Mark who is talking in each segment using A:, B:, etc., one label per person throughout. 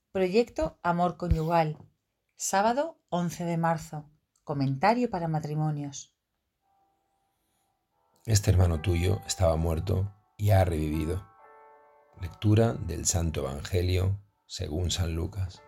A: Proyecto Amor Conyugal. Sábado 11 de marzo. Comentario para matrimonios.
B: Este hermano tuyo estaba muerto y ha revivido. Lectura del Santo Evangelio según San Lucas.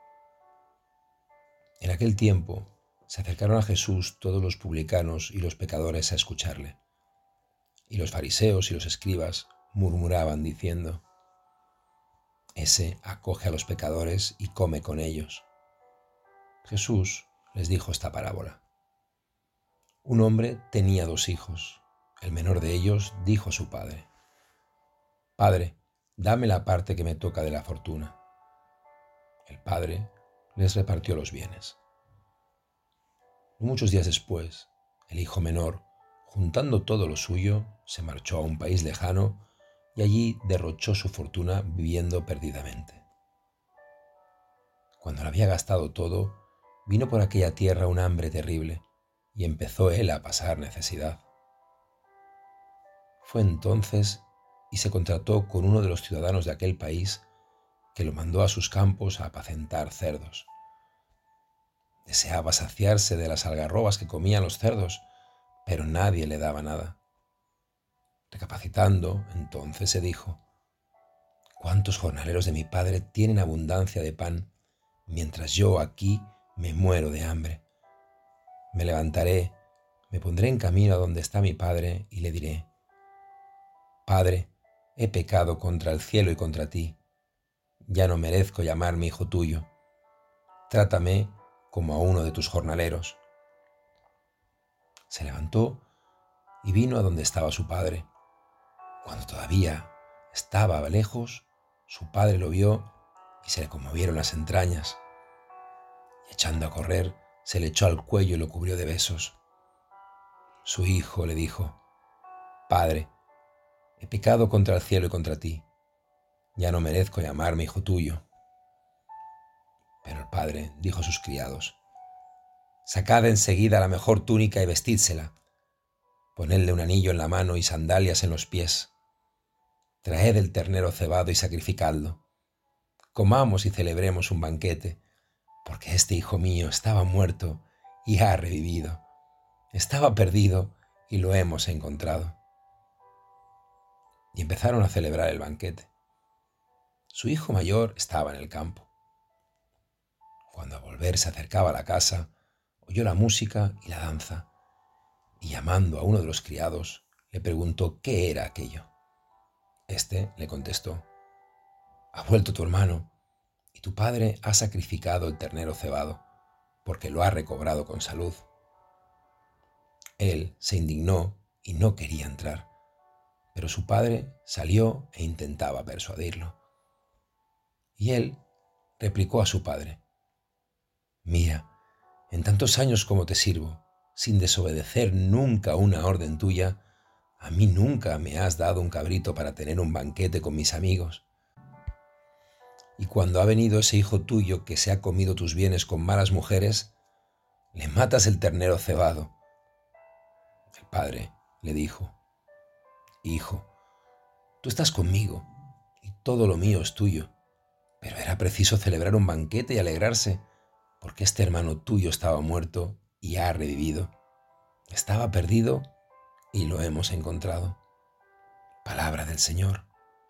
B: En aquel tiempo se acercaron a Jesús todos los publicanos y los pecadores a escucharle. Y los fariseos y los escribas murmuraban diciendo: Ese acoge a los pecadores y come con ellos. Jesús les dijo esta parábola. Un hombre tenía 2 hijos. El menor de ellos dijo a su padre: Padre, dame la parte que me toca de la fortuna. El padre les repartió los bienes. Muchos días después, el hijo menor, juntando todo lo suyo, se marchó a un país lejano y allí derrochó su fortuna viviendo perdidamente. Cuando lo había gastado todo, vino por aquella tierra un hambre terrible y empezó él a pasar necesidad. Fue entonces y se contrató con uno de los ciudadanos de aquel país, que lo mandó a sus campos a apacentar cerdos. Deseaba saciarse de las algarrobas que comían los cerdos, pero nadie le daba nada. Recapacitando, entonces se dijo: ¿Cuántos jornaleros de mi padre tienen abundancia de pan, mientras yo aquí me muero de hambre? Me levantaré, me pondré en camino a donde está mi padre y le diré: Padre, he pecado contra el cielo y contra ti. Ya no merezco llamarme hijo tuyo. Trátame como a uno de tus jornaleros. Se levantó y vino a donde estaba su padre. Cuando todavía estaba lejos, su padre lo vio y se le conmovieron las entrañas. Y echando a correr, se le echó al cuello y lo cubrió de besos. Su hijo le dijo: Padre, he pecado contra el cielo y contra ti. Ya no merezco llamarme hijo tuyo. Pero el padre dijo a sus criados: Sacad enseguida la mejor túnica y vestídsela. Ponedle un anillo en la mano y sandalias en los pies. Traed el ternero cebado y sacrificadlo. Comamos y celebremos un banquete, porque este hijo mío estaba muerto y ha revivido. Estaba perdido y lo hemos encontrado. Y empezaron a celebrar el banquete. Su hijo mayor estaba en el campo. Cuando a volver se acercaba a la casa, oyó la música y la danza, y llamando a uno de los criados, le preguntó qué era aquello. Este le contestó: Ha vuelto tu hermano, y tu padre ha sacrificado el ternero cebado, porque lo ha recobrado con salud. Él se indignó y no quería entrar, pero su padre salió e intentaba persuadirlo. Y él replicó a su padre: Mira, en tantos años como te sirvo, sin desobedecer nunca una orden tuya, a mí nunca me has dado un cabrito para tener un banquete con mis amigos. Y cuando ha venido ese hijo tuyo que se ha comido tus bienes con malas mujeres, le matas el ternero cebado. El padre le dijo: Hijo, tú estás conmigo y todo lo mío es tuyo, pero era preciso celebrar un banquete y alegrarse, porque este hermano tuyo estaba muerto y ha revivido. Estaba perdido y lo hemos encontrado. Palabra del Señor.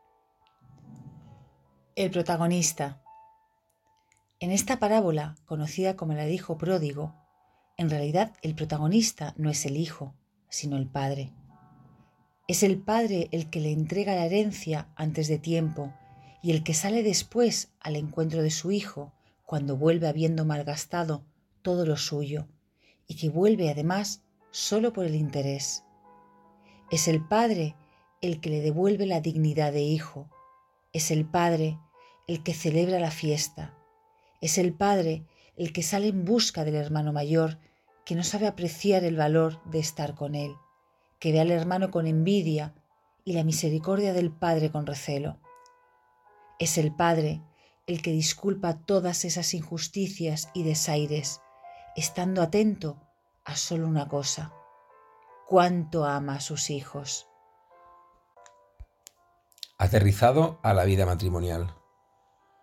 A: El protagonista. En esta parábola, conocida como el hijo pródigo, en realidad el protagonista no es el hijo, sino el padre. Es el padre el que le entrega la herencia antes de tiempo y el que sale después al encuentro de su hijo cuando vuelve habiendo malgastado todo lo suyo y que vuelve además solo por el interés. Es el padre el que le devuelve la dignidad de hijo. Es el padre el que celebra la fiesta. Es el padre el que sale en busca del hermano mayor, que no sabe apreciar el valor de estar con él, que ve al hermano con envidia y la misericordia del padre con recelo. Es el padre el que disculpa todas esas injusticias y desaires, estando atento a solo una cosa: cuánto ama a sus hijos.
B: Aterrizado a la vida matrimonial.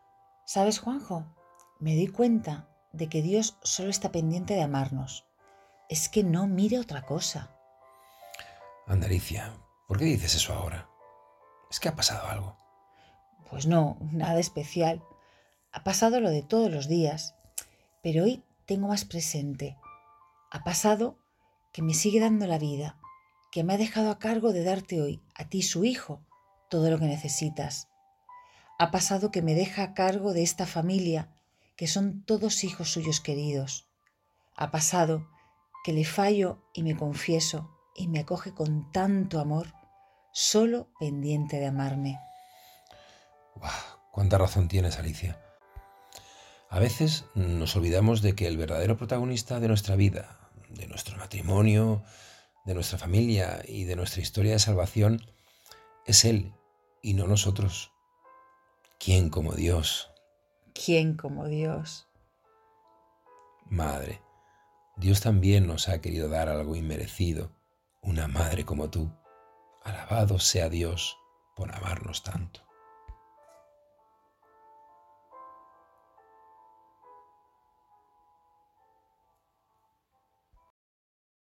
A: ¿Sabes, Juanjo? Me doy cuenta de que Dios solo está pendiente de amarnos. Es que no mire otra cosa.
B: Anda, Alicia, ¿por qué dices eso ahora? ¿Es que ha pasado algo?
A: Pues no, nada especial. Ha pasado lo de todos los días, pero hoy tengo más presente. Ha pasado que me sigue dando la vida, que me ha dejado a cargo de darte hoy, a ti su hijo, todo lo que necesitas. Ha pasado que me deja a cargo de esta familia, que son todos hijos suyos queridos. Ha pasado que le fallo y me confieso y me acoge con tanto amor, solo pendiente de amarme.
B: ¡Guau! ¿Cuánta razón tienes, Alicia? A veces nos olvidamos de que el verdadero protagonista de nuestra vida, de nuestro matrimonio, de nuestra familia y de nuestra historia de salvación es Él y no nosotros. ¿Quién como Dios?
A: ¿Quién como Dios?
B: Madre, Dios también nos ha querido dar algo inmerecido, una madre como tú. Alabado sea Dios por amarnos tanto.